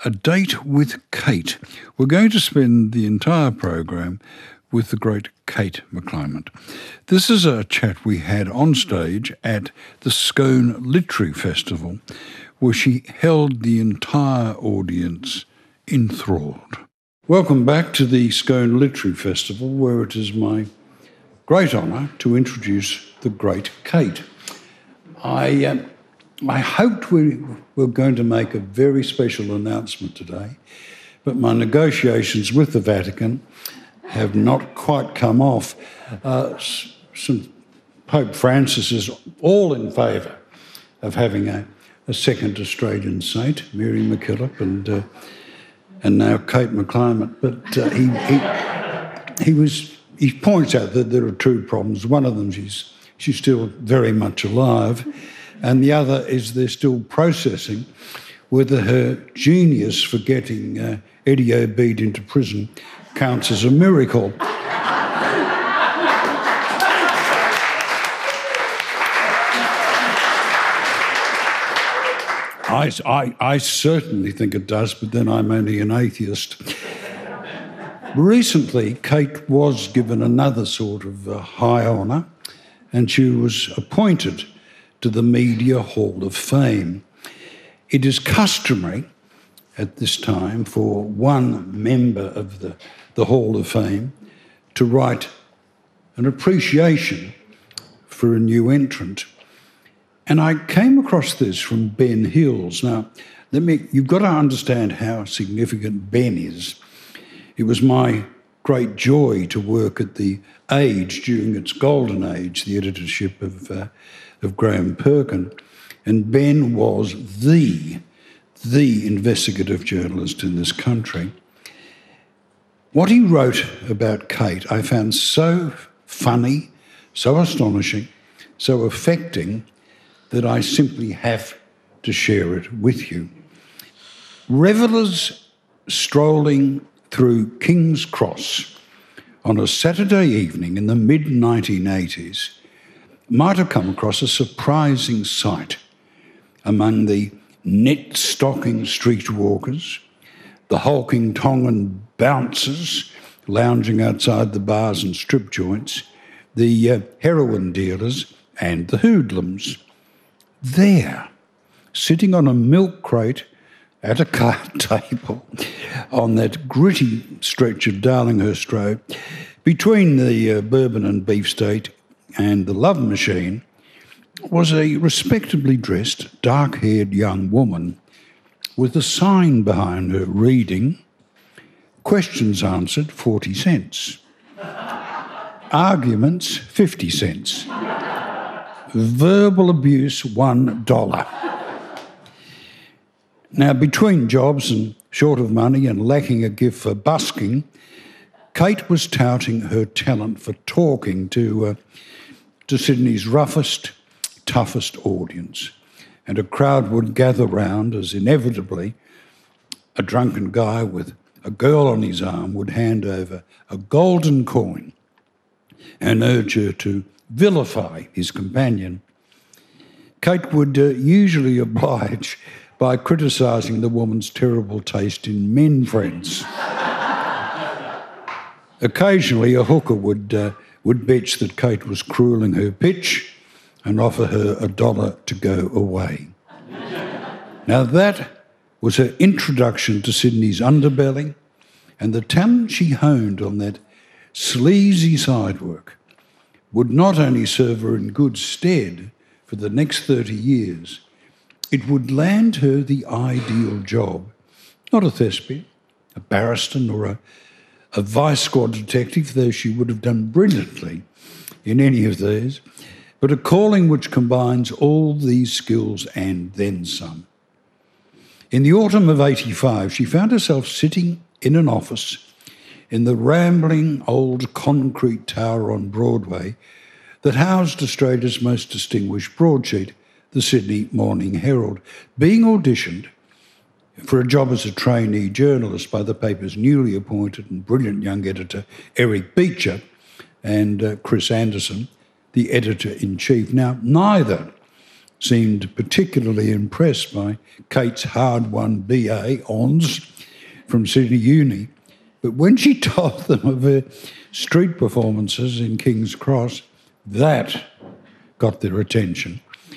A Date with Kate. We're going to spend the entire program with the great Kate McClymont. This is a chat we had on stage at the Scone Literary Festival, where she held the entire audience enthralled. Welcome back to the Scone Literary Festival, where it is my great honour to introduce the great Kate. I hoped we were going to make a very special announcement today, but my negotiations with the Vatican have not quite come off. Pope Francis is all in favour of having a second Australian saint, Mary MacKillop, and now Kate McClymont. But he points out that there are two problems. One of them, she's still very much alive, and the other is they're still processing whether her genius for getting Eddie Obeid into prison counts as a miracle. I certainly think it does, but then I'm only an atheist. Recently, Kate was given another sort of high honour, and she was appointed to the Media Hall of Fame. It is customary at this time for one member of the Hall of Fame to write an appreciation for a new entrant. And I came across this from Ben Hills. Now, you've got to understand how significant Ben is. It was my great joy to work at The Age during its golden age, the editorship of Graham Perkin. And Ben was the investigative journalist in this country. What he wrote about Kate I found so funny, so astonishing, so affecting that I simply have to share it with you. Revellers strolling through King's Cross on a Saturday evening in the mid-1980s might have come across a surprising sight among the net-stocking streetwalkers, the hulking Tongan bouncers lounging outside the bars and strip joints, the heroin dealers and the hoodlums. There, sitting on a milk crate at a card table on that gritty stretch of Darlinghurst Road, between the Bourbon and Beef Steak and the Love Machine, was a respectably dressed, dark-haired young woman with a sign behind her reading, "Questions answered, 40 cents. Arguments, 50 cents. Verbal abuse, $1. Now, between jobs and short of money and lacking a gift for busking, Kate was touting her talent for talking to Sydney's roughest, toughest audience, and a crowd would gather round as inevitably a drunken guy with a girl on his arm would hand over a golden coin and urge her to vilify his companion. Kate would usually oblige by criticising the woman's terrible taste in men friends. Occasionally, a hooker would bitch that Kate was cruelling her pitch and offer her $1 to go away. Now, that was her introduction to Sydney's underbelly, and the talent she honed on that sleazy side work would not only serve her in good stead for the next 30 years, it would land her the ideal job. Not a thespian, a barrister, nor a vice squad detective, though she would have done brilliantly in any of these, but a calling which combines all these skills and then some. In the autumn of '85, she found herself sitting in an office in the rambling old concrete tower on Broadway that housed Australia's most distinguished broadsheet, the Sydney Morning Herald, being auditioned for a job as a trainee journalist by the paper's newly appointed and brilliant young editor, Eric Beecher, and Chris Anderson, the editor-in-chief. Now, neither seemed particularly impressed by Kate's hard-won BA Hons from Sydney Uni. But when she told them of her street performances in King's Cross, that got their attention.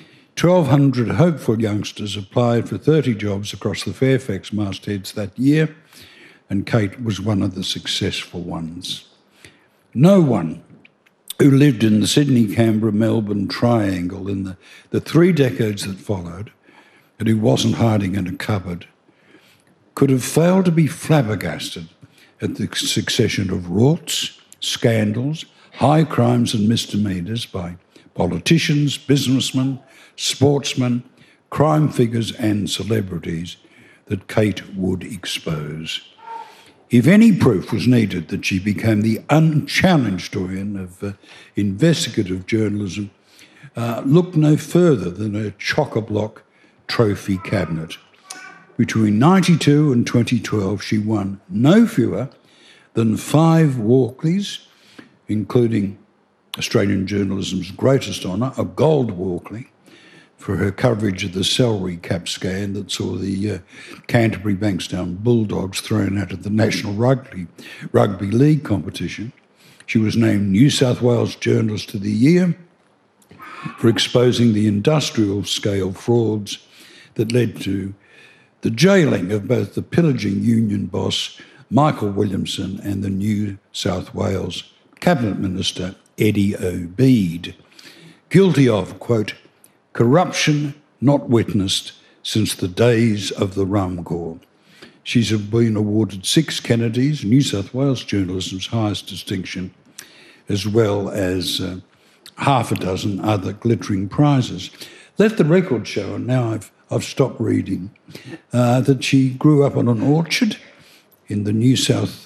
1,200 hopeful youngsters applied for 30 jobs across the Fairfax mastheads that year, and Kate was one of the successful ones. No one who lived in the Sydney, Canberra, Melbourne triangle in the 3 decades that followed, and who wasn't hiding in a cupboard, could have failed to be flabbergasted at the succession of rorts, scandals, high crimes and misdemeanours by politicians, businessmen, sportsmen, crime figures and celebrities that Kate would expose. If any proof was needed that she became the unchallenged doyen of investigative journalism, look no further than her chock-a-block trophy cabinet. Between 1992 and 2012, she won no fewer than 5 Walkleys, including Australian journalism's greatest honour, a gold Walkley, for her coverage of the salary cap scam that saw the Canterbury Bankstown Bulldogs thrown out of the National Rugby League competition. She was named New South Wales Journalist of the Year for exposing the industrial-scale frauds that led to the jailing of both the pillaging union boss Michael Williamson and the New South Wales Cabinet Minister Eddie Obeid, guilty of, quote, corruption not witnessed since the days of the Rum Corps. She's been awarded 6 Kennedys, New South Wales journalism's highest distinction, as well as half a dozen other glittering prizes. Let the record show, and now I've stopped reading, that she grew up on an orchard in the New South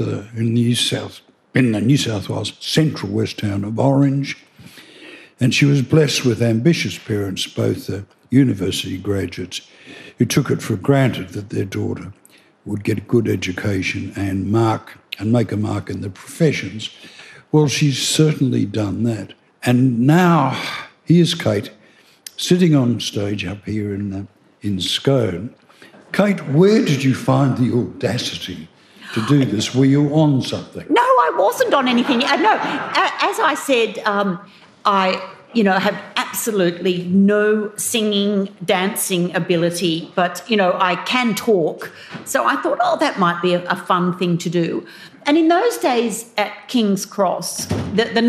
Wales central west town of Orange, and she was blessed with ambitious parents, both university graduates, who took it for granted that their daughter would get a good education and make a mark in the professions. Well, she's certainly done that. And now here's Kate sitting on stage up here in Scone. Kate, where did you find the audacity to do this? Were you on something? No, I wasn't on anything. No, as I said, I have absolutely no singing, dancing ability, but, I can talk. So I thought, that might be a fun thing to do. And in those days at King's Cross, the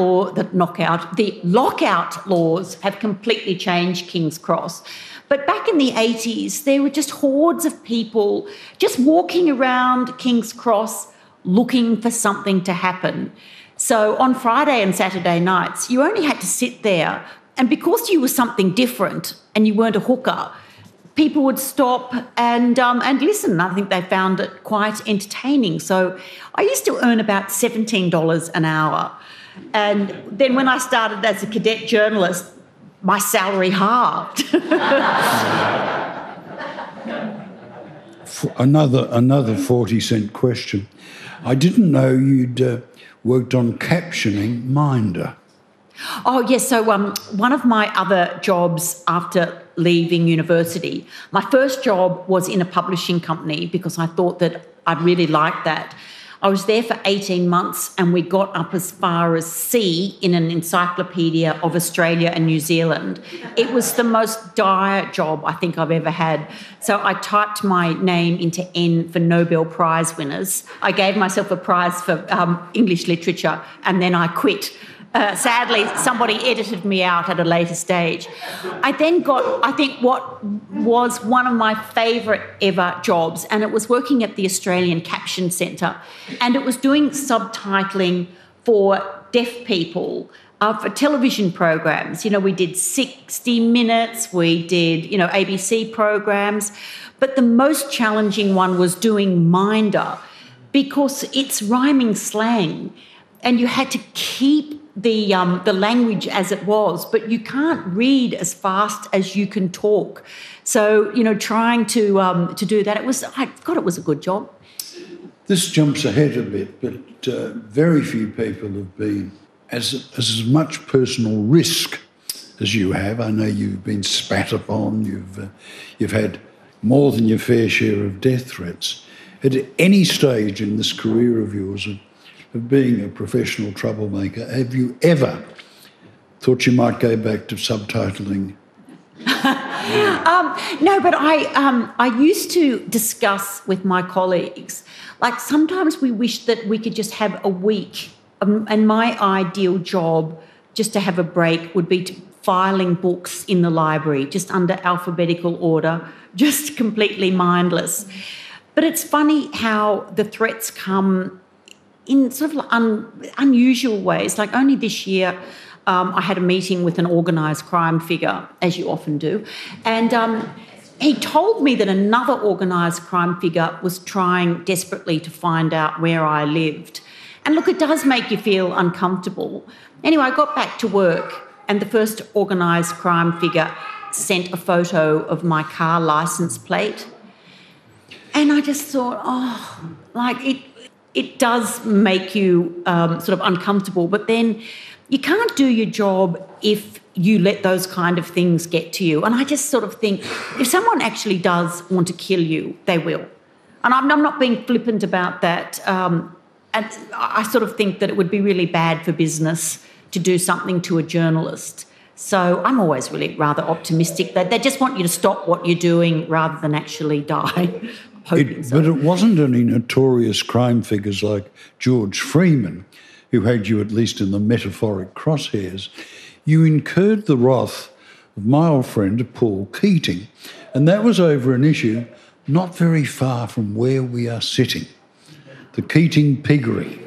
lockout laws have completely changed King's Cross. But back in the 80s, there were just hordes of people just walking around King's Cross looking for something to happen. So on Friday and Saturday nights, you only had to sit there. And because you were something different and you weren't a hooker, people would stop and listen. I think they found it quite entertaining. So I used to earn about $17 an hour. And then when I started as a cadet journalist, my salary halved. Another 40-cent question. I didn't know you'd worked on captioning Minder. Oh, yes. So one of my other jobs after leaving university, my first job was in a publishing company because I thought that I'd really like that. I was there for 18 months and we got up as far as C in an encyclopedia of Australia and New Zealand. It was the most dire job I think I've ever had. So I typed my name into N for Nobel Prize winners. I gave myself a prize for English literature and then I quit. Sadly, somebody edited me out at a later stage. I then got, I think, what was one of my favourite ever jobs, and it was working at the Australian Caption Centre, and it was doing subtitling for deaf people for television programs. We did 60 Minutes, we did, ABC programs, but the most challenging one was doing Minder because it's rhyming slang, and you had to keep the language as it was, but you can't read as fast as you can talk. So, trying to do that, it was a good job. This jumps ahead a bit, but very few people have been as much personal risk as you have. I know you've been spat upon. You've had more than your fair share of death threats. At any stage in this career of yours of being a professional troublemaker, have you ever thought you might go back to subtitling? No, but I used to discuss with my colleagues, like sometimes we wish that we could just have a week, and my ideal job just to have a break would be filing books in the library, just under alphabetical order, just completely mindless. But it's funny how the threats come in sort of unusual ways. Like only this year, I had a meeting with an organised crime figure, as you often do, and he told me that another organised crime figure was trying desperately to find out where I lived. And look, it does make you feel uncomfortable. Anyway, I got back to work, and the first organised crime figure sent a photo of my car licence plate. And I just thought, it does make you sort of uncomfortable, but then you can't do your job if you let those kind of things get to you. And I just sort of think if someone actually does want to kill you, they will. And I'm not being flippant about that. And I sort of think that it would be really bad for business to do something to a journalist. So I'm always really rather optimistic that they just want you to stop what you're doing rather than actually die. But it wasn't any notorious crime figures like George Freeman who had you at least in the metaphoric crosshairs. You incurred the wrath of my old friend Paul Keating, and that was over an issue not very far from where we are sitting, the Keating piggery.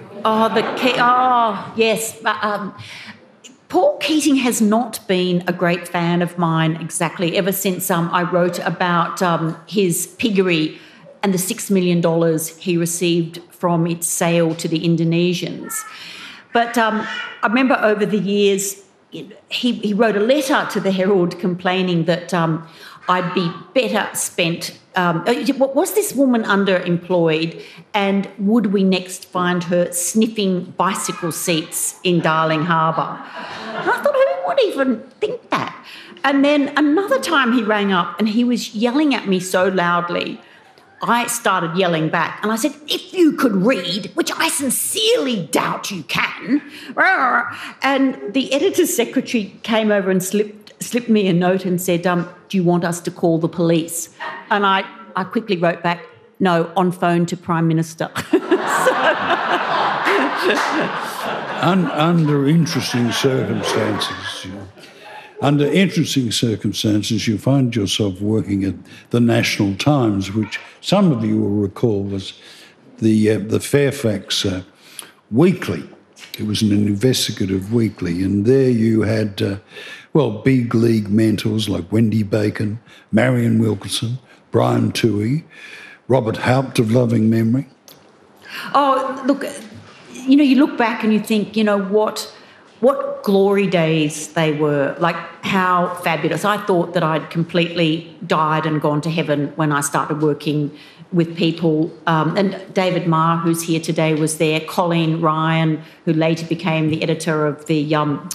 Yes. Paul Keating has not been a great fan of mine exactly ever since I wrote about his piggery and the $6 million he received from its sale to the Indonesians. But I remember over the years, he wrote a letter to the Herald complaining that I'd be better spent. Was this woman underemployed, and would we next find her sniffing bicycle seats in Darling Harbour? And I thought, who would even think that? And then another time he rang up and he was yelling at me so loudly, I started yelling back, and I said, if you could read, which I sincerely doubt you can. And the editor's secretary came over and slipped me a note and said, do you want us to call the police? And I quickly wrote back, no, on phone to Prime Minister. Under interesting circumstances, you find yourself working at the National Times, which some of you will recall was the Fairfax Weekly. It was an investigative weekly, and there you had, big league mentors like Wendy Bacon, Marion Wilkinson, Brian Toohey, Robert Haupt of loving memory. Oh, look, you look back and you think, what glory days they were, like how fabulous. I thought that I'd completely died and gone to heaven when I started working with people. And David Marr, who's here today, was there. Colleen Ryan, who later became the editor of the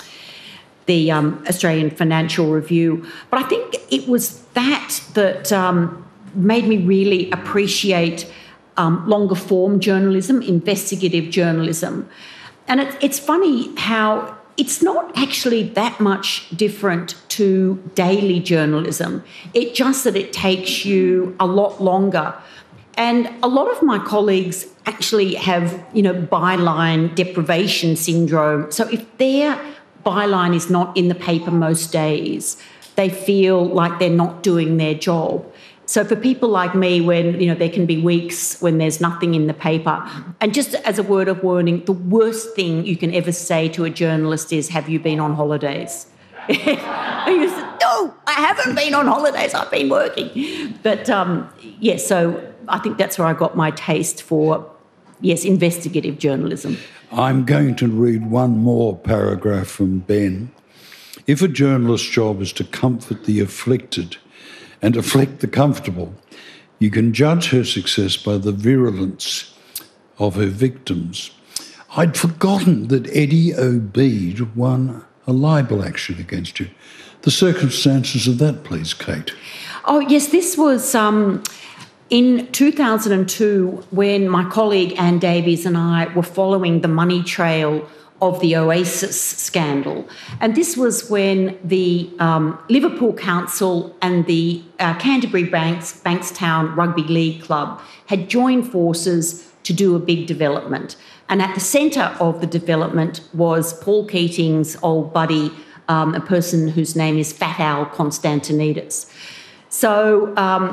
Australian Financial Review. But I think it was that made me really appreciate longer form journalism, investigative journalism. And it's funny how it's not actually that much different to daily journalism. It's just that it takes you a lot longer. And a lot of my colleagues actually have, byline deprivation syndrome. So if their byline is not in the paper most days, they feel like they're not doing their job. So for people like me, when, there can be weeks when there's nothing in the paper, and just as a word of warning, the worst thing you can ever say to a journalist is, have you been on holidays? And you say, no, I haven't been on holidays, I've been working. But, so I think that's where I got my taste for, investigative journalism. I'm going to read one more paragraph from Ben. If a journalist's job is to comfort the afflicted and afflict the comfortable, you can judge her success by the virulence of her victims. I'd forgotten that Eddie Obeid won a libel action against you. The circumstances of that, please, Kate. Oh, yes, this was in 2002 when my colleague Anne Davies and I were following the money trail of the Oasis scandal. And this was when the Liverpool Council and the Canterbury Bankstown Rugby League Club had joined forces to do a big development. And at the centre of the development was Paul Keating's old buddy, a person whose name is Fat Al Constantinidis. So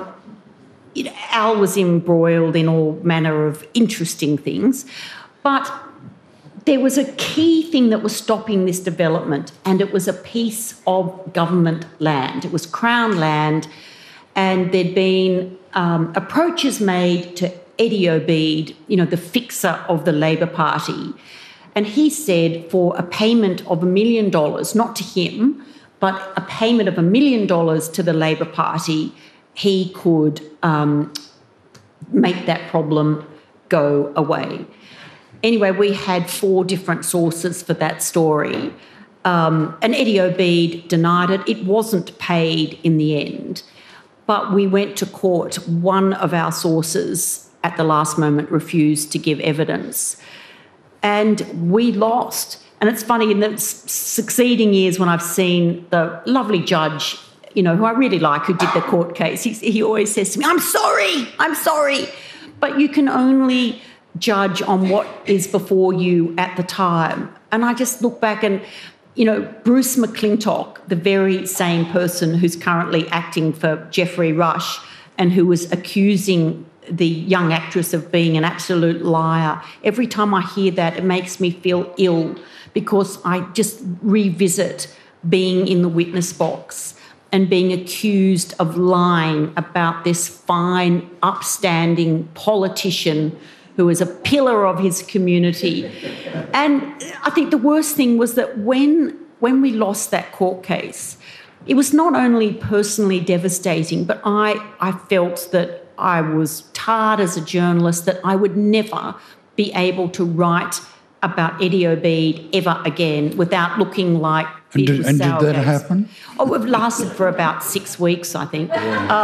Al was embroiled in all manner of interesting things, but there was a key thing that was stopping this development, and it was a piece of government land. It was Crown land, and there'd been approaches made to Eddie Obeid, the fixer of the Labor Party, and he said for a payment of $1 million, not to him, but a payment of $1 million to the Labor Party, he could make that problem go away. Anyway, we had 4 different sources for that story. And Eddie Obeid denied it. It wasn't paid in the end. But we went to court. One of our sources at the last moment refused to give evidence. And we lost. And it's funny, in the succeeding years when I've seen the lovely judge, who I really like, who did the court case, he always says to me, I'm sorry. But you can only judge on what is before you at the time. And I just look back and, Bruce McClintock, the very same person who's currently acting for Geoffrey Rush and who was accusing the young actress of being an absolute liar, every time I hear that, it makes me feel ill because I just revisit being in the witness box and being accused of lying about this fine, upstanding politician who is a pillar of his community. And I think the worst thing was that when we lost that court case, it was not only personally devastating, but I felt that I was tarred as a journalist, that I would never be able to write about Eddie Obeid ever again without looking like Beatrice And did that Southgate. happen? Oh, it lasted for about 6 weeks, I think. So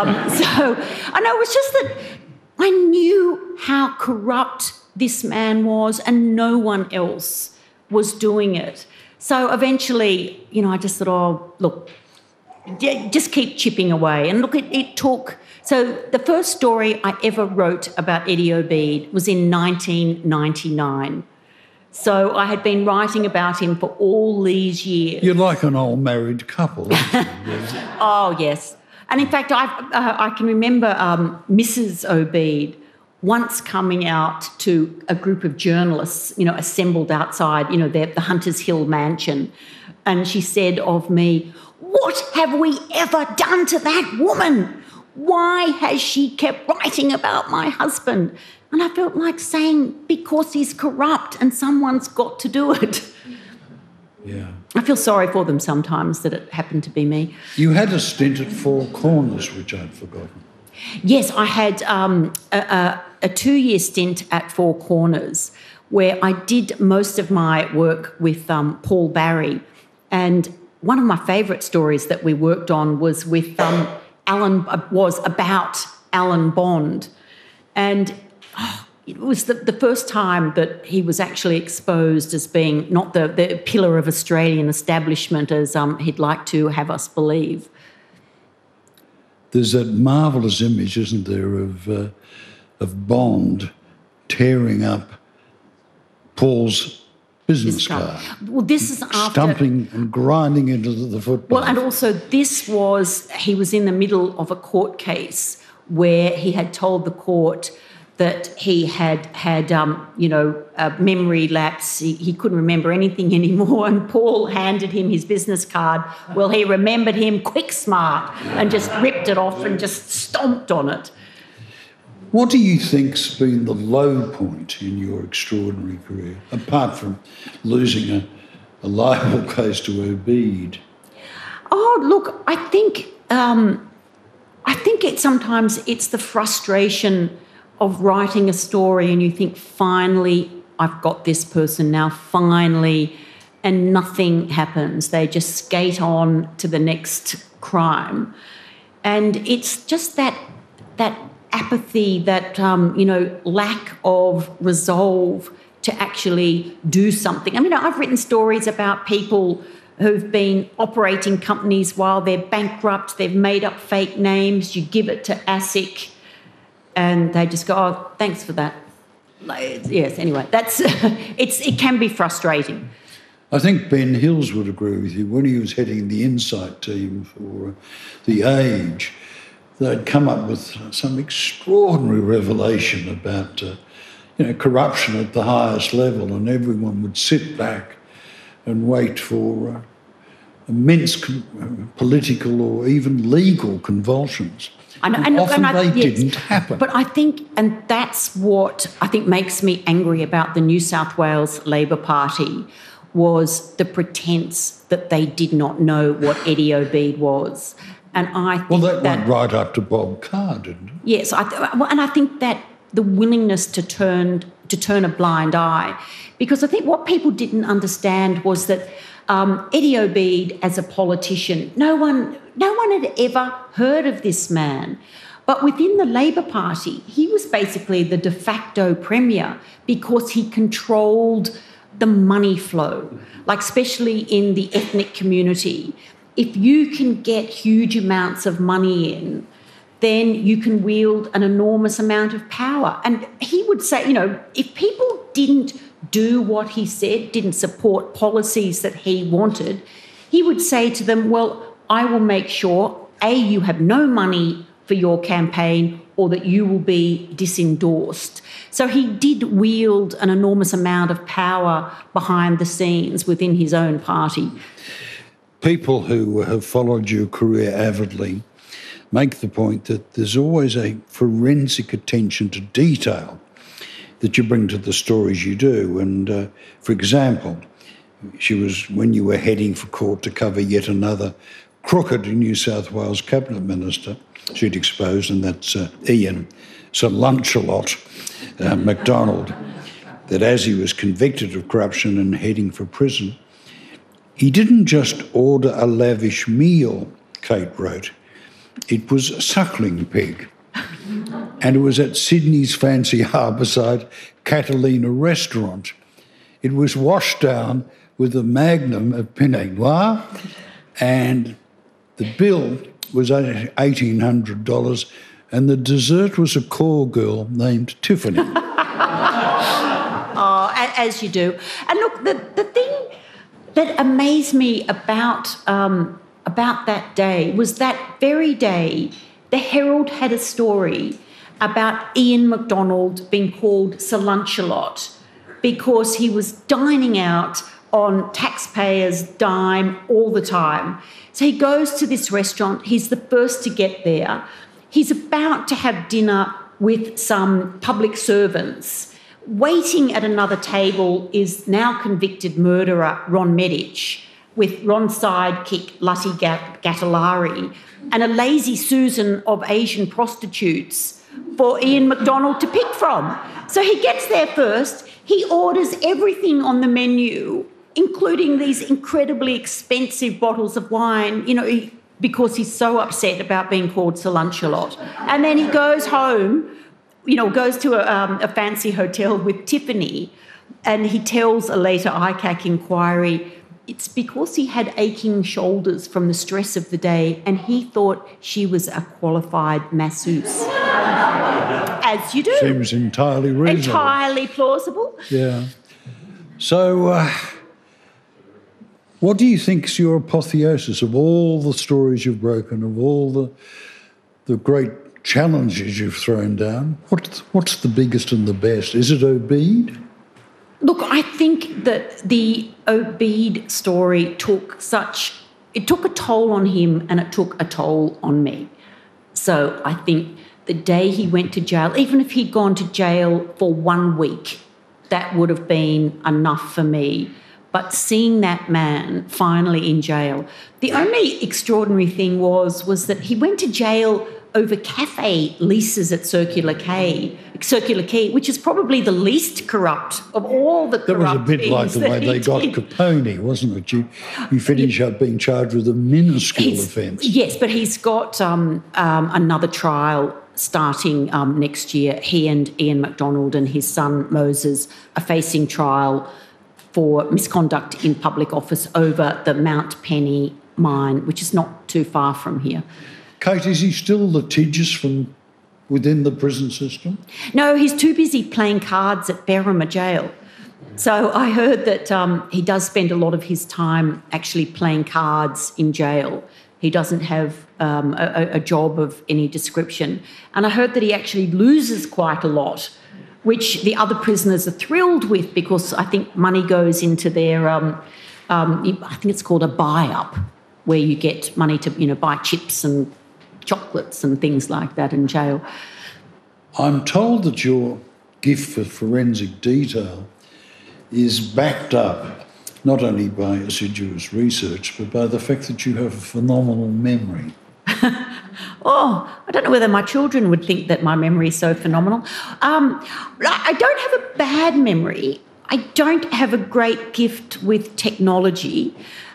I know it was just that I knew how corrupt this man was and no one else was doing it. So eventually, I just thought, oh, look, just keep chipping away. And look, it took... So the first story I ever wrote about Eddie Obeid was in 1999. So I had been writing about him for all these years. You're like an old married couple, aren't you? Oh, yes. And in fact, I can remember Mrs. Obeid once coming out to a group of journalists, assembled outside, the Hunters Hill mansion. And she said of me, "What have we ever done to that woman? Why has she kept writing about my husband?" And I felt like saying, because he's corrupt and someone's got to do it. Yeah. I feel sorry for them sometimes that it happened to be me. You had a stint at Four Corners, which I'd forgotten. Yes, I had a 2-year stint at Four Corners where I did most of my work with Paul Barry. And one of my favourite stories that we worked on was with was about Alan Bond. And it was the first time that he was actually exposed as being not the pillar of Australian establishment as he'd like to have us believe. There's that marvellous image, isn't there, of Bond tearing up Paul's business card. Well, this is after... Stumping and grinding into the football. Well, and also he was in the middle of a court case where he had told the court that he had a memory lapse. He couldn't remember anything anymore, and Paul handed him his business card. Well, he remembered him quick smart and just ripped it off and just stomped on it. What do you think's been the low point in your extraordinary career, apart from losing a libel case to Obeid? Oh, look, I think sometimes it's the frustration of writing a story and you think, finally, I've got this person now. Finally, and nothing happens. They just skate on to the next crime. And it's just that apathy, that, lack of resolve to actually do something. I mean, I've written stories about people who've been operating companies while they're bankrupt, they've made up fake names, you give it to ASIC, and they just go, oh, thanks for that. Yes, anyway, that's it can be frustrating. I think Ben Hills would agree with you. When he was heading the Insight team for The Age, they'd come up with some extraordinary revelation about corruption at the highest level, and everyone would sit back and wait for immense political or even legal convulsions. Often they didn't happen. But I think, and that's what I think makes me angry about the New South Wales Labor Party, was the pretence that they did not know what Eddie Obeid was. And I think that went right up to Bob Carr, didn't it? Yes, and I think that the willingness to turn a blind eye, because I think what people didn't understand was that Eddie Obeid, as a politician, no one had ever heard of this man. But within the Labor Party, he was basically the de facto premier because he controlled the money flow, like especially in the ethnic community. If you can get huge amounts of money in, then you can wield an enormous amount of power. And he would say, if people didn't do what he said, didn't support policies that he wanted, he would say to them, well, I will make sure, A, you have no money for your campaign, or that you will be disendorsed. So he did wield an enormous amount of power behind the scenes within his own party. People who have followed your career avidly make the point that there's always a forensic attention to detail that you bring to the stories you do. And, for example, when you were heading for court to cover yet another crooked New South Wales Cabinet Minister, she'd exposed, and that's Ian Sir Lunchalot MacDonald, that as he was convicted of corruption and heading for prison, he didn't just order a lavish meal, Kate wrote. It was a suckling pig. And it was at Sydney's fancy harbourside Catalina restaurant. It was washed down with a magnum of Pinot Noir, and the bill was $1,800, and the dessert was a call girl named Tiffany. Oh, as you do. And look, the thing that amazed me about that day was that very day the Herald had a story about Ian MacDonald being called Sir Lunchalot because he was dining out on taxpayers' dime all the time. So he goes to this restaurant. He's the first to get there. He's about to have dinner with some public servants. Waiting at another table is now convicted murderer Ron Medich, with Ron's sidekick Lutty Gattalari, and a lazy Susan of Asian prostitutes for Ian MacDonald to pick from. So he gets there first. He orders everything on the menu, including these incredibly expensive bottles of wine, because he's so upset about being called Sir Lunchalot. And then he goes home, goes to a fancy hotel with Tiffany, and he tells a later ICAC inquiry, it's because he had aching shoulders from the stress of the day and he thought she was a qualified masseuse. As you do. Seems entirely reasonable. Entirely plausible. Yeah. So what do you think is your apotheosis of all the stories you've broken, of all the great challenges you've thrown down? What's the biggest and the best? Is it Obeid? Look, I think that the Obeid story took a toll on him and it took a toll on me. So I think the day he went to jail, even if he'd gone to jail for 1 week, that would have been enough for me. But seeing that man finally in jail, the only extraordinary thing was that he went to jail over cafe leases at Circular Quay, which is probably the least corrupt of all the corrupt That was a bit like the way they got Capone, wasn't it? You finish up being charged with a minuscule offence. Yes, but he's got another trial starting next year. He and Ian MacDonald and his son Moses are facing trial for misconduct in public office over the Mount Penny mine, which is not too far from here. Kate, is he still litigious from within the prison system? No, he's too busy playing cards at Berrima Jail. So I heard that he does spend a lot of his time actually playing cards in jail. He doesn't have a job of any description. And I heard that he actually loses quite a lot, which the other prisoners are thrilled with, because I think money goes into their, I think it's called a buy-up, where you get money to, buy chips and chocolates and things like that in jail. I'm told that your gift for forensic detail is backed up not only by assiduous research, but by the fact that you have a phenomenal memory. Oh, I don't know whether my children would think that my memory is so phenomenal. I don't have a bad memory. I don't have a great gift with technology.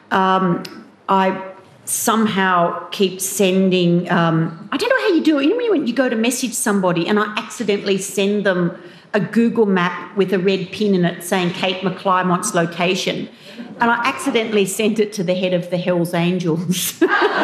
I somehow keep sending, I don't know how you do it. You know when you go to message somebody and I accidentally send them a Google map with a red pin in it saying Kate McClymont's location, and I accidentally sent it to the head of the Hells Angels.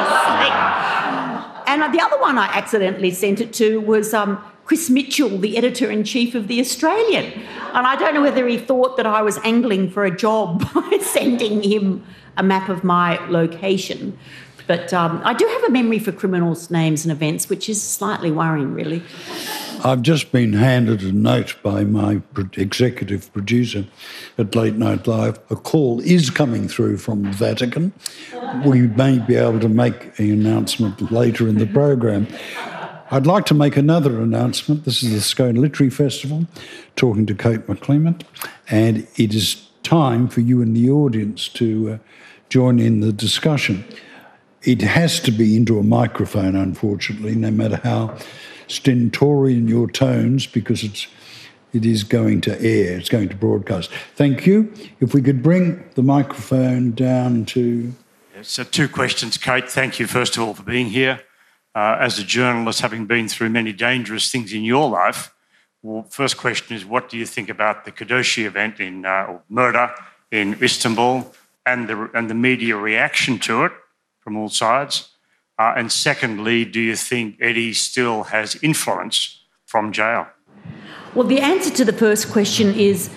And the other one I accidentally sent it to was Chris Mitchell, the editor-in-chief of The Australian. And I don't know whether he thought that I was angling for a job by sending him a map of my location. But I do have a memory for criminals' names and events, which is slightly worrying, really. I've just been handed a note by my executive producer at Late Night Live. A call is coming through from the Vatican. We may be able to make an announcement later in the program. I'd like to make another announcement. This is the Scone Literary Festival, talking to Kate McClymont, and it is time for you in the audience to join in the discussion. It has to be into a microphone, unfortunately, no matter how stentorian your tones, because it is going to air, it's going to broadcast. Thank you. If we could bring the microphone down to... So 2 questions, Kate. Thank you, first of all, for being here. As a journalist, having been through many dangerous things in your life, well, first question is, what do you think about the Kadoshi event or murder in Istanbul and the media reaction to it from all sides? And secondly, do you think Eddie still has influence from jail? Well, the answer to the first question is,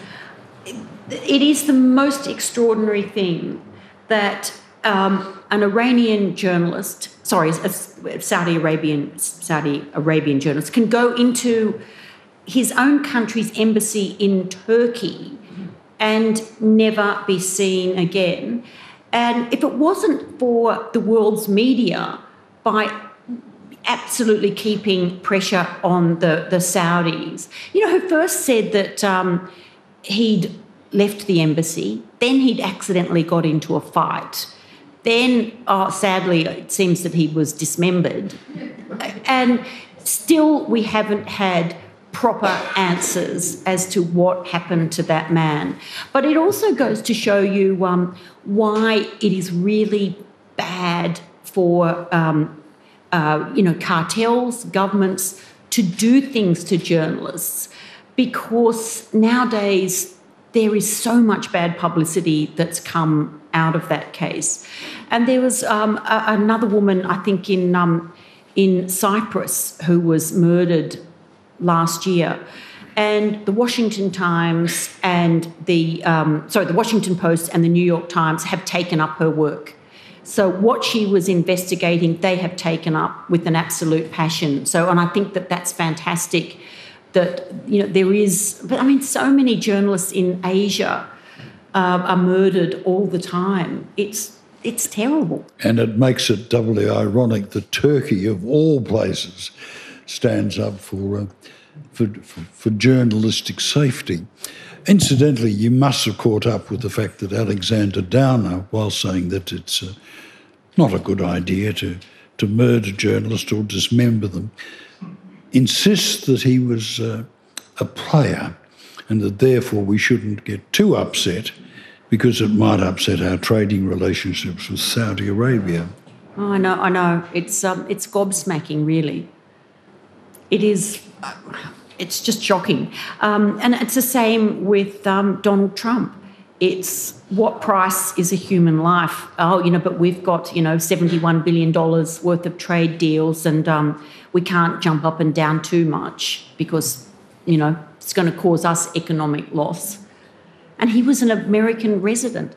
it is the most extraordinary thing that an Iranian journalist, a Saudi Arabian journalist, can go into his own country's embassy in Turkey and never be seen again. And if it wasn't for the world's media, by absolutely keeping pressure on the Saudis, who first said that he'd left the embassy, then he'd accidentally got into a fight, then, sadly, it seems that he was dismembered, and still we haven't had proper answers as to what happened to that man. But it also goes to show you why it is really bad for cartels, governments, to do things to journalists, because nowadays there is so much bad publicity that's come out of that case. And there was another woman, I think, in Cyprus who was murdered last year. And the Washington Times and the Washington Post and the New York Times have taken up her work. So what she was investigating, they have taken up with an absolute passion. And I think that that's fantastic that, there is... But, so many journalists in Asia are murdered all the time. It's terrible. And it makes it doubly ironic that Turkey, of all places, stands up for journalistic safety. Incidentally, you must have caught up with the fact that Alexander Downer, while saying that it's not a good idea to to murder journalists or dismember them, insists that he was a player and that therefore we shouldn't get too upset because it might upset our trading relationships with Saudi Arabia. Oh, I know. It's gobsmacking, really. It is. It's just shocking. And it's the same with Donald Trump. It's what price is a human life? Oh, but we've got, $71 billion worth of trade deals and we can't jump up and down too much because, it's going to cause us economic loss. And he was an American resident.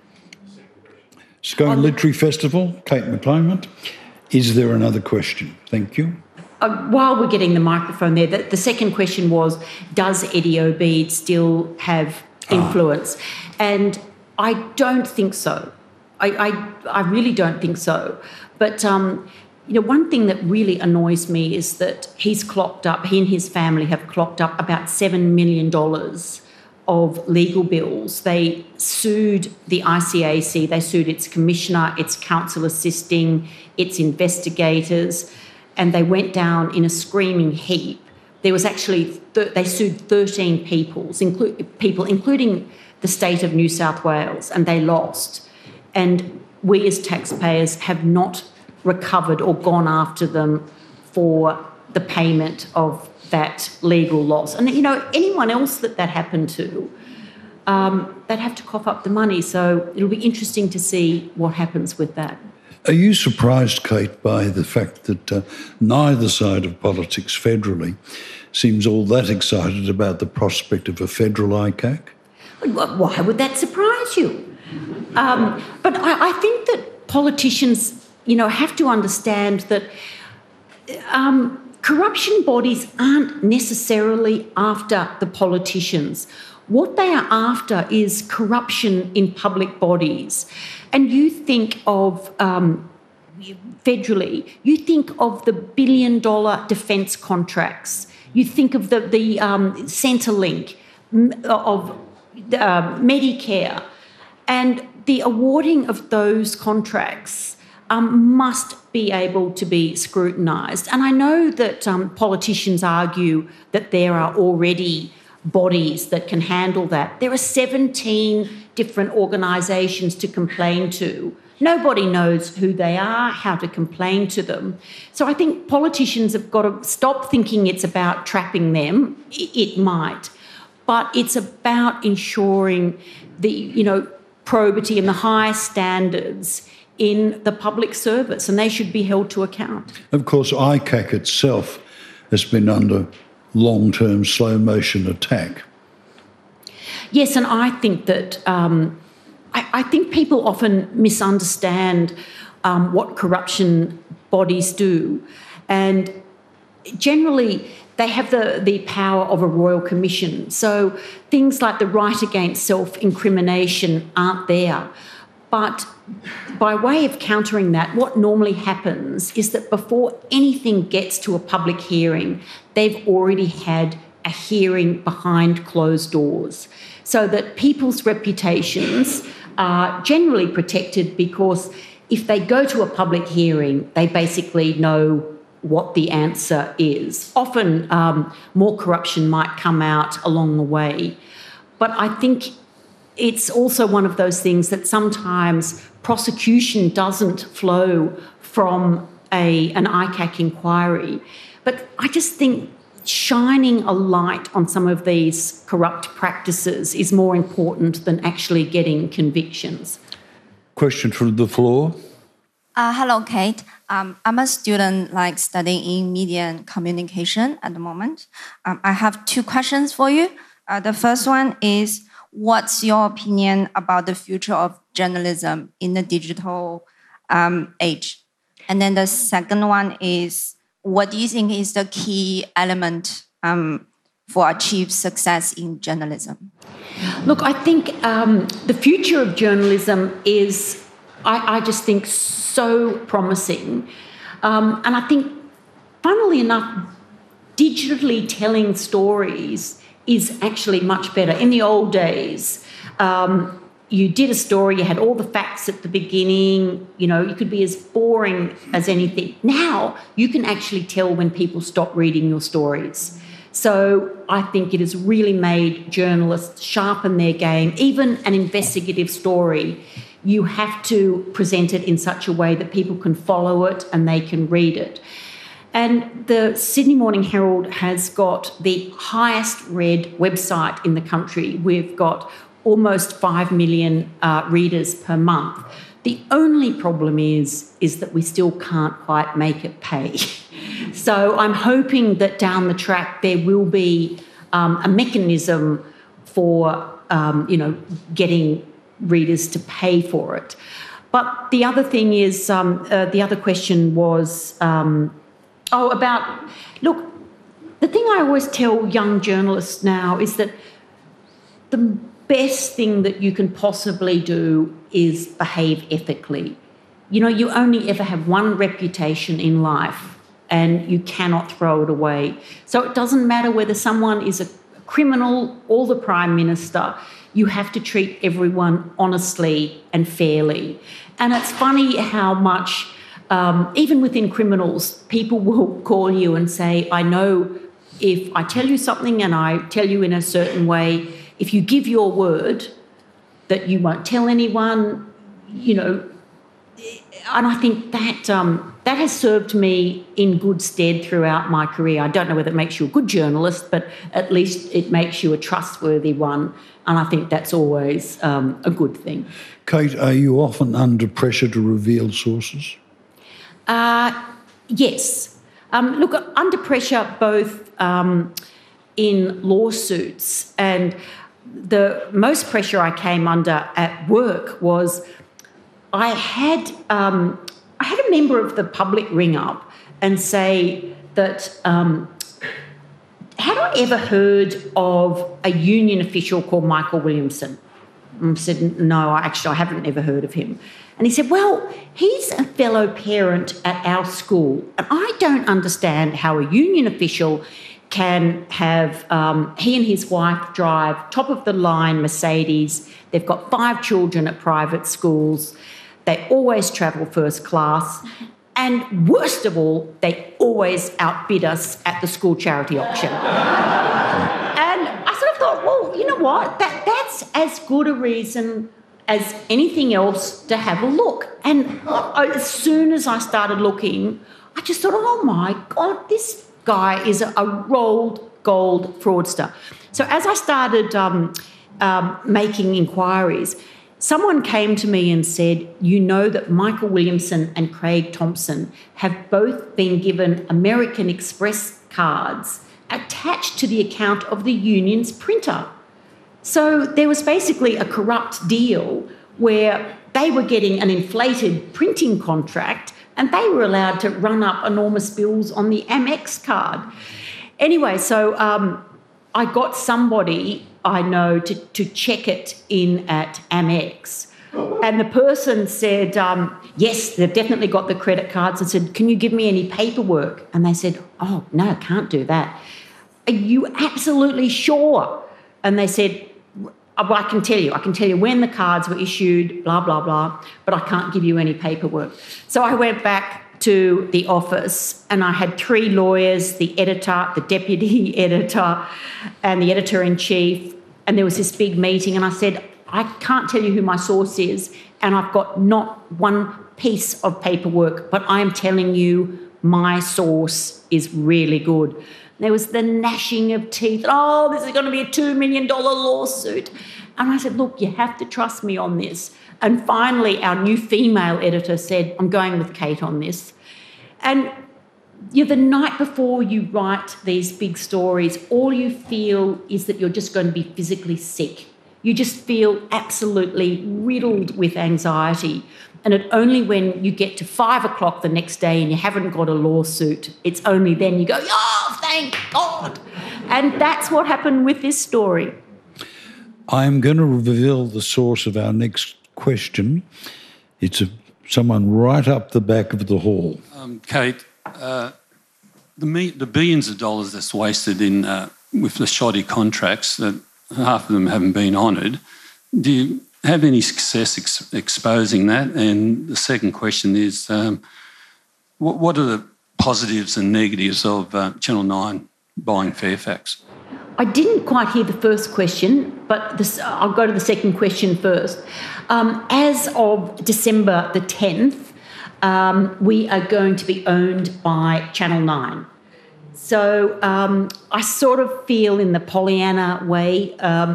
Scone Literary Festival, Kate McClymont. Is there another question? Thank you. While we're getting the microphone there, the second question was, does Eddie Obeid still have influence? And I don't think so. I really don't think so. But, one thing that really annoys me is that he and his family have clocked up about $7 million of legal bills. They sued the ICAC, they sued its commissioner, its counsel assisting, its investigators, and they went down in a screaming heap. There was actually, they sued 13 people, including the state of New South Wales, and they lost. And we as taxpayers have not recovered or gone after them for the payment of that legal loss. And, anyone else that happened to, they'd have to cough up the money. So it'll be interesting to see what happens with that. Are you surprised, Kate, by the fact that neither side of politics federally seems all that excited about the prospect of a federal ICAC? Why would that surprise you? But I think that politicians, have to understand that corruption bodies aren't necessarily after the politicians. What they are after is corruption in public bodies. And you think of, federally, you think of the billion-dollar defence contracts. You think of the Centrelink, of Medicare. And the awarding of those contracts must be able to be scrutinised. And I know that politicians argue that there are already bodies that can handle that. There are 17 different organisations to complain to. Nobody knows who they are, how to complain to them. So I think politicians have got to stop thinking it's about trapping them. It might. But it's about ensuring the, probity and the high standards in the public service, and they should be held to account. Of course, ICAC itself has been under long-term slow-motion attack. Yes, and I think that I think people often misunderstand what corruption bodies do, and generally they have the power of a royal commission. So things like the right against self-incrimination aren't there. But by way of countering that, what normally happens is that before anything gets to a public hearing, they've already had a hearing behind closed doors, so that people's reputations are generally protected, because if they go to a public hearing, they basically know what the answer is. Often more corruption might come out along the way. But I think it's also one of those things that sometimes prosecution doesn't flow from an ICAC inquiry. But I just think shining a light on some of these corrupt practices is more important than actually getting convictions. Question from the floor. Hello, Kate. I'm a student studying in media and communication at the moment. I have two questions for you. The first one is, what's your opinion about the future of journalism in the digital age? And then the second one is, what do you think is the key element for achieve success in journalism? Look, I think the future of journalism is, I just think, so promising. And I think, funnily enough, digitally telling stories is actually much better. In the old days, you did a story, you had all the facts at the beginning, you know, you could be as boring as anything. Now you can actually tell when people stop reading your stories. So I think it has really made journalists sharpen their game. Even an investigative story, you have to present it in such a way that people can follow it and they can read it. And the Sydney Morning Herald has got the highest read website in the country. We've got almost 5 million readers per month. The only problem is that we still can't quite make it pay. So I'm hoping that down the track there will be a mechanism for, getting readers to pay for it. But the other thing is, the other question was, look, the thing I always tell young journalists now is that the best thing that you can possibly do is behave ethically. You know, you only ever have one reputation in life and you cannot throw it away. So it doesn't matter whether someone is a criminal or the Prime Minister, you have to treat everyone honestly and fairly. And it's funny how much, even within criminals, people will call you and say, I know if I tell you something and I tell you in a certain way, if you give your word that you won't tell anyone, you know, and I think that that has served me in good stead throughout my career. I don't know whether it makes you a good journalist, but at least it makes you a trustworthy one, and I think that's always a good thing. Kate, are you often under pressure to reveal sources? Yes. Look, under pressure both in lawsuits, and the most pressure I came under at work was I had a member of the public ring up and say that had I ever heard of a union official called Michael Williamson? I said, no, I haven't ever heard of him. And he said, well, he's a fellow parent at our school, and I don't understand how a union official can have, he and his wife drive top-of-the-line Mercedes. They've got 5 children at private schools. They always travel first class. And worst of all, they always outbid us at the school charity auction. And I sort of thought, well, you know what? That's as good a reason as anything else to have a look. And as soon as I started looking, I just thought, oh, my God, this guy is a rolled gold fraudster. So as I started making inquiries, someone came to me and said, you know that Michael Williamson and Craig Thompson have both been given American Express cards attached to the account of the union's printer. So there was basically a corrupt deal where they were getting an inflated printing contract and they were allowed to run up enormous bills on the Amex card. Anyway, so I got somebody I know to check it in at Amex. And the person said, yes, they've definitely got the credit cards, and said, can you give me any paperwork? And they said, oh, no, can't do that. Are you absolutely sure? And they said, well, I can tell you when the cards were issued, blah, blah, blah, but I can't give you any paperwork. So I went back to the office and I had 3 lawyers, the editor, the deputy editor and the editor-in-chief, and there was this big meeting, and I said, I can't tell you who my source is and I've got not one piece of paperwork, but I am telling you my source is really good. There was the gnashing of teeth. Oh, this is going to be a $2 million lawsuit. And I said, look, you have to trust me on this. And finally, our new female editor said, I'm going with Kate on this. And the night before you write these big stories, all you feel is that you're just going to be physically sick. You just feel absolutely riddled with anxiety. And it's only when you get to 5 o'clock the next day and you haven't got a lawsuit, it's only then you go, oh, thank God. And that's what happened with this story. I'm going to reveal the source of our next question. It's someone right up the back of the hall. Kate, the billions of dollars that's wasted in with the shoddy contracts, that half of them haven't been honoured, do have any success exposing that? And the second question is, what are the positives and negatives of Channel 9 buying Fairfax? I didn't quite hear the first question, but I'll go to the second question first. As of December the 10th, we are going to be owned by Channel 9. So I sort of feel in the Pollyanna way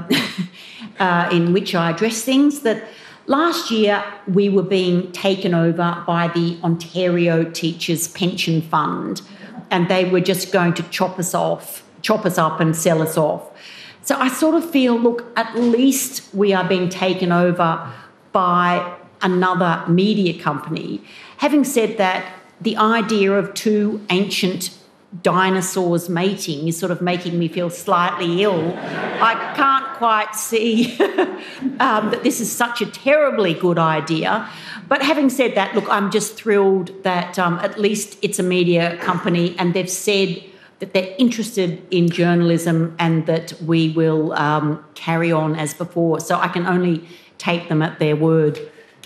in which I address things that last year we were being taken over by the Ontario Teachers Pension Fund, and they were just going to chop us up and sell us off. So I sort of feel, look, at least we are being taken over by another media company. Having said that, the idea of two ancient dinosaurs mating is sort of making me feel slightly ill. I can't quite see that this is such a terribly good idea. But having said that, look, I'm just thrilled that at least it's a media company and they've said that they're interested in journalism and that we will carry on as before. So I can only take them at their word.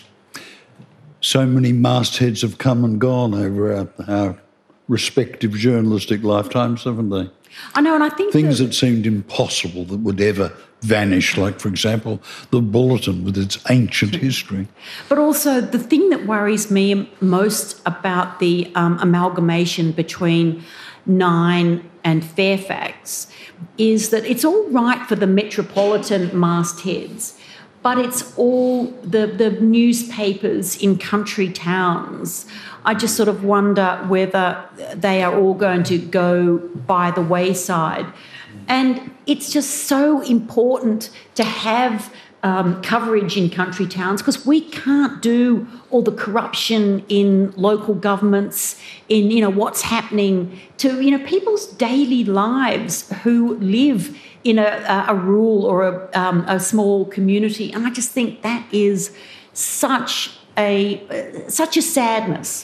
So many mastheads have come and gone over our respective journalistic lifetimes, haven't they? I know, and I think things that seemed impossible that would ever vanish, like, for example, the Bulletin with its ancient history. But also the thing that worries me most about the amalgamation between Nine and Fairfax is that it's all right for the metropolitan mastheads, but it's all the newspapers in country towns. I just sort of wonder whether they are all going to go by the wayside. And it's just so important to have coverage in country towns because we can't do all the corruption in local governments, in, you know, what's happening to, you know, people's daily lives who live in a rural or a small community. And I just think that is such a sadness.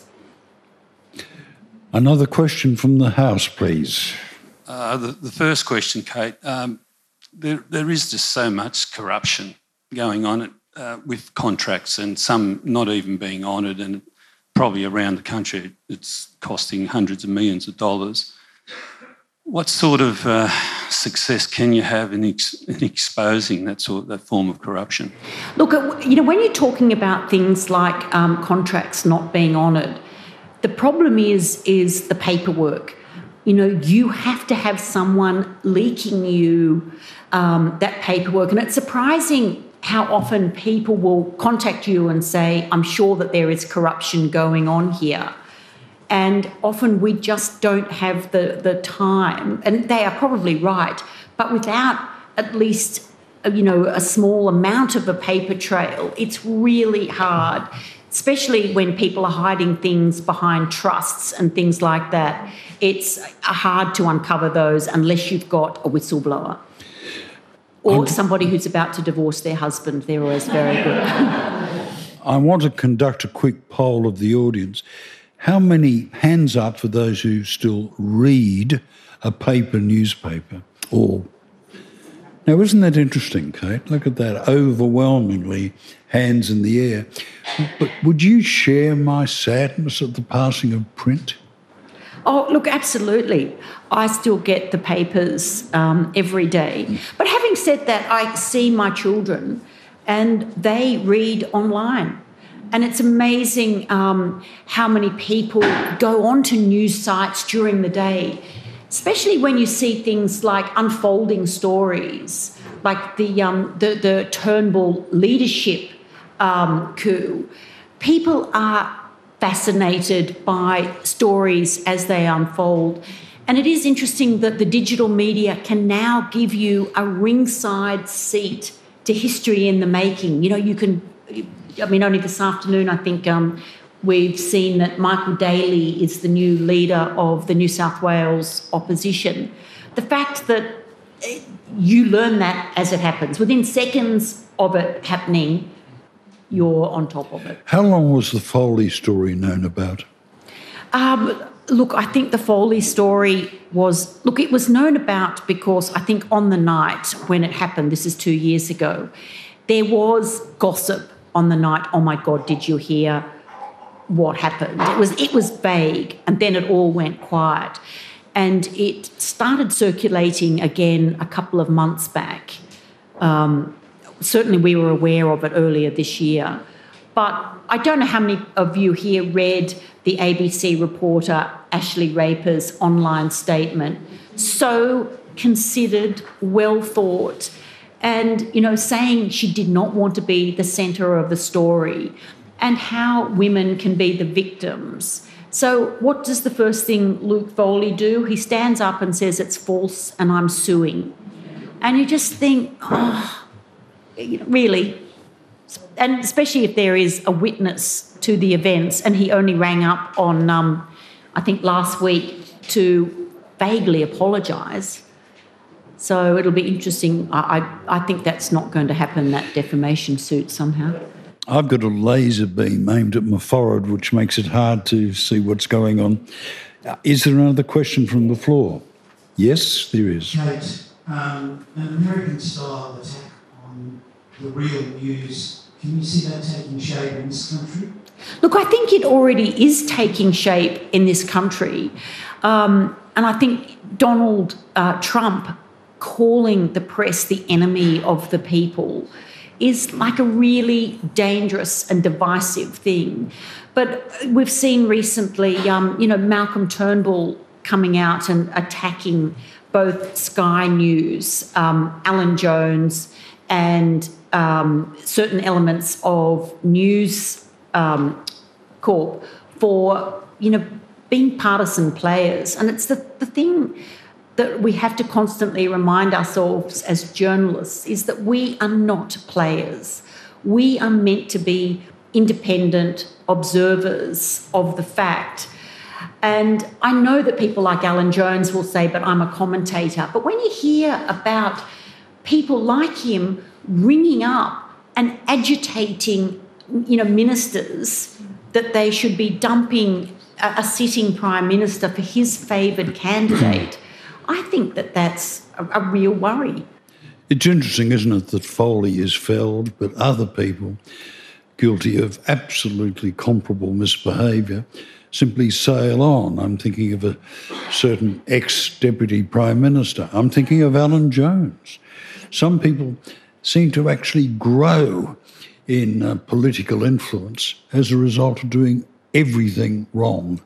Another question from the House, please. The first question, Kate, there is just so much corruption going on with contracts and some not even being honoured, and probably around the country it's costing hundreds of millions of dollars. What sort of success can you have in exposing that form of corruption? Look, you know, when you're talking about things like contracts not being honoured, the problem is the paperwork. You know, you have to have someone leaking you that paperwork. And it's surprising how often people will contact you and say, I'm sure that there is corruption going on here. And often we just don't have the time. And they are probably right. But without at least, you know, a small amount of a paper trail, it's really hard, especially when people are hiding things behind trusts and things like that. It's hard to uncover those unless you've got a whistleblower or somebody who's about to divorce their husband. They're always very good. I want to conduct a quick poll of the audience. How many hands up for those who still read a paper newspaper? Or now, isn't that interesting, Kate? Look at that, overwhelmingly hands in the air. But would you share my sadness at the passing of print? Oh, look, absolutely. I still get the papers every day. But having said that, I see my children and they read online. And it's amazing how many people go onto news sites during the day, especially when you see things like unfolding stories, like the Turnbull leadership coup. People are fascinated by stories as they unfold. And it is interesting that the digital media can now give you a ringside seat to history in the making. You know, you can, I mean, only this afternoon, I think we've seen that Michael Daly is the new leader of the New South Wales opposition. The fact that you learn that as it happens, within seconds of it happening, you're on top of it. How long was the Foley story known about? Look, I think the Foley story was... Look, it was known about because I think on the night when it happened, this is 2 years ago, there was gossip on the night. Oh my God, did you hear what happened? It was vague, and then it all went quiet. And it started circulating again a couple of months back. Certainly we were aware of it earlier this year. But I don't know how many of you here read the ABC reporter Ashley Raper's online statement. So considered, well thought, and, you know, saying she did not want to be the centre of the story and how women can be the victims. So what does the first thing Luke Foley do? He stands up and says it's false and I'm suing. And you just think, oh, really? And especially if there is a witness to the events, and he only rang up on, I think last week, to vaguely apologise. So it'll be interesting. I think that's not going to happen, that defamation suit somehow. I've got a laser beam aimed at my forehead, which makes it hard to see what's going on. Is there another question from the floor? Yes, there is. Kate, an American-style attack on the real news, can you see that taking shape in this country? Look, I think it already is taking shape in this country. And I think Donald Trump calling the press the enemy of the people is like a really dangerous and divisive thing. But we've seen recently, Malcolm Turnbull coming out and attacking both Sky News, Alan Jones, and certain elements of News Corp for, being partisan players. And it's the thing that we have to constantly remind ourselves as journalists is that we are not players. We are meant to be independent observers of the fact. And I know that people like Alan Jones will say, but I'm a commentator. But when you hear about people like him ringing up and agitating, ministers that they should be dumping a sitting Prime Minister for his favoured candidate, I think that that's a real worry. It's interesting, isn't it, that Foley is felled, but other people guilty of absolutely comparable misbehaviour simply sail on. I'm thinking of a certain ex-Deputy Prime Minister. I'm thinking of Alan Jones. Some people seem to actually grow in political influence as a result of doing everything wrong.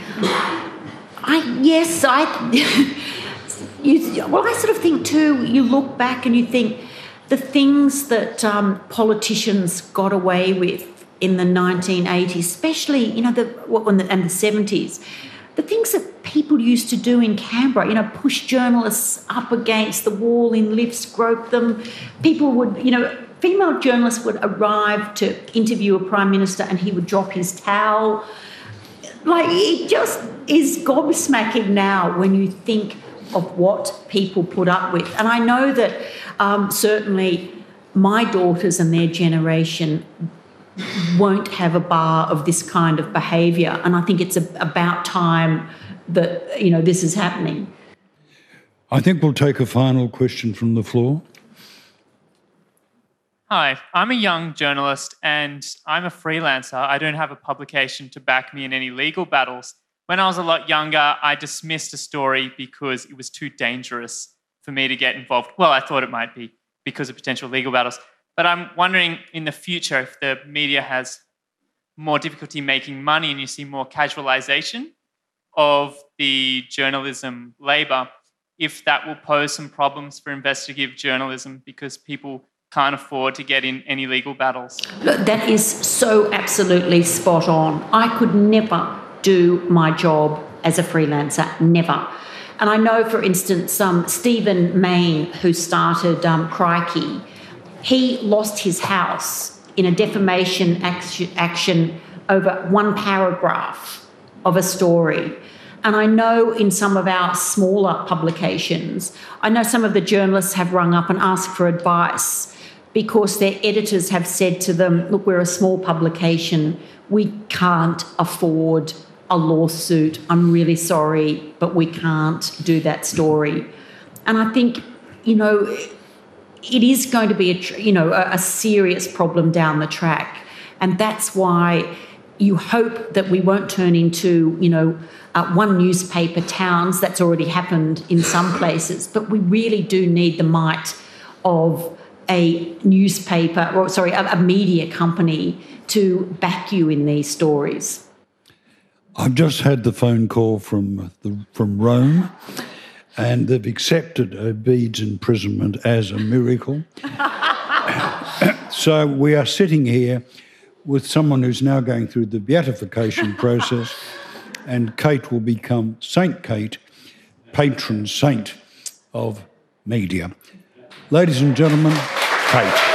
I sort of think too, you look back and you think the things that politicians got away with in the 1980s, especially, and the 70s, the things that people used to do in Canberra, push journalists up against the wall in lifts, grope them. People would, female journalists would arrive to interview a Prime Minister and he would drop his towel. Like, it just is gobsmacking now when you think of what people put up with. And I know that certainly my daughters and their generation won't have a bar of this kind of behaviour, and I think it's about time that, this is happening. I think we'll take a final question from the floor. Hi, I'm a young journalist and I'm a freelancer. I don't have a publication to back me in any legal battles. When I was a lot younger, I dismissed a story because it was too dangerous for me to get involved. Well, I thought it might be because of potential legal battles. But I'm wondering in the future if the media has more difficulty making money and you see more casualisation of the journalism labour, if that will pose some problems for investigative journalism because people can't afford to get in any legal battles. That is so absolutely spot on. I could never do my job as a freelancer, never. And I know, for instance, Stephen Mayne, who started Crikey, he lost his house in a defamation action over one paragraph of a story. And I know in some of our smaller publications, I know some of the journalists have rung up and asked for advice because their editors have said to them, look, we're a small publication, we can't afford a lawsuit. I'm really sorry, but we can't do that story. And I think, it is going to be a serious problem down the track, and that's why you hope that we won't turn into one newspaper towns. That's already happened in some places, but we really do need the might of a media company to back you in these stories. I've just had the phone call from Rome, and they've accepted Obeid's imprisonment as a miracle. So we are sitting here with someone who's now going through the beatification process, and Kate will become Saint Kate, patron saint of media. Ladies and gentlemen, Kate.